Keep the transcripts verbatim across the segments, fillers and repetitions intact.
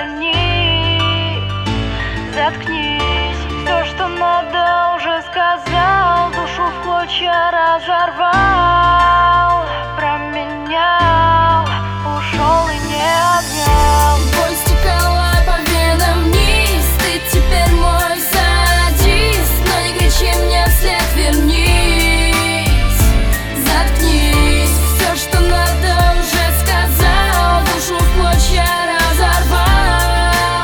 верни, заткнись. Все, что надо, уже сказал, душу в клочья разорвал, променял, ушел и не обнял. Боль стекала по венам вниз, ты теперь мой садист, но не кричи мне вслед, вернись, заткнись. Все, что надо, уже сказал, душу в клочья разорвал,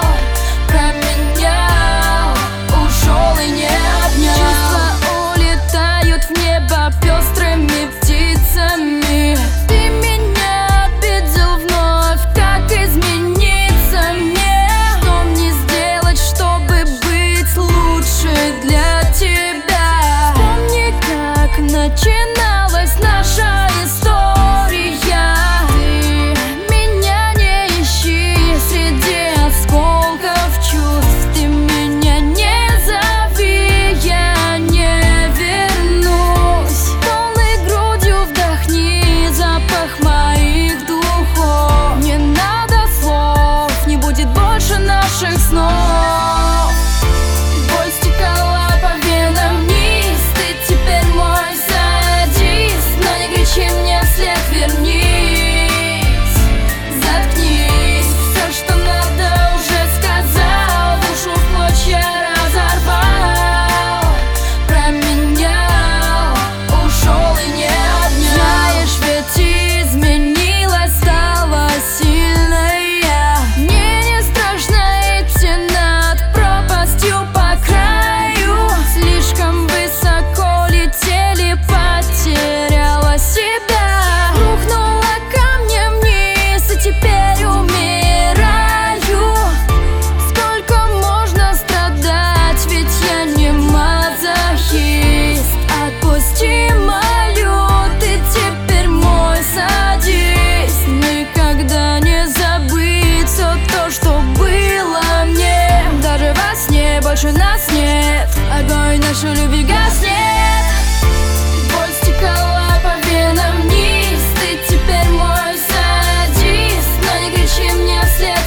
променял, ушел и не обнял. Чувства улетают в небо пестрыми птицами. Ты меня обидел вновь, как измениться мне? Что мне сделать, чтобы быть лучше для тебя? Помни, как начиналась наша история. Ты меня не ищи среди осколков чувств. Ты меня не зови, я не вернусь. Полной грудью вдохни запах моих духов. Не надо слов, не будет больше наших снов. Боль стекала по венам вниз, ты теперь мой садист, но не кричи мне вслед, вернись, заткнись. Все, что надо, уже сказал, душу в клочья разорвал, променял, ушел и не обнял. Знаешь, ведь изменилась, стала сильной я. Мне не страшно идти над пропастью по краю. Слишком высоко летели, потеряла себя. Рухнула камнем вниз и теперь умираю. Сколько можно страдать, ведь я не мазохист. Отпусти, молю, ты теперь мой садист. Никогда не забыть все то, что было мне. Даже во сне больше нас нет, огонь нашей любви гаснет. Боль стекала по венам вниз, ты теперь мой садист, но не кричи мне вслед,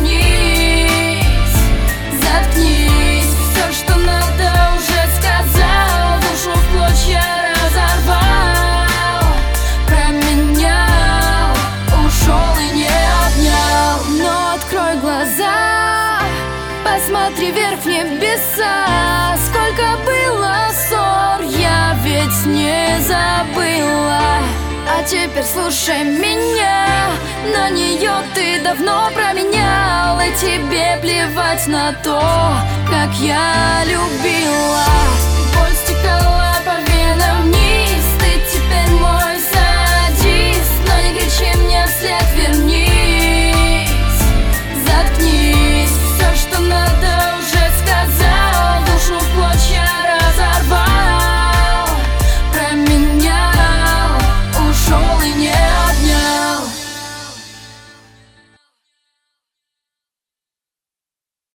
вернись, заткнись. Все, что надо, уже сказал, душу в клочья разорвал, променял, ушел и не обнял. Но открой глаза, посмотри вверх в небеса. Сколько было ссор, я ведь не забыла. А теперь слушай меня, на нее ты давно променял. И тебе плевать на то, как я любила.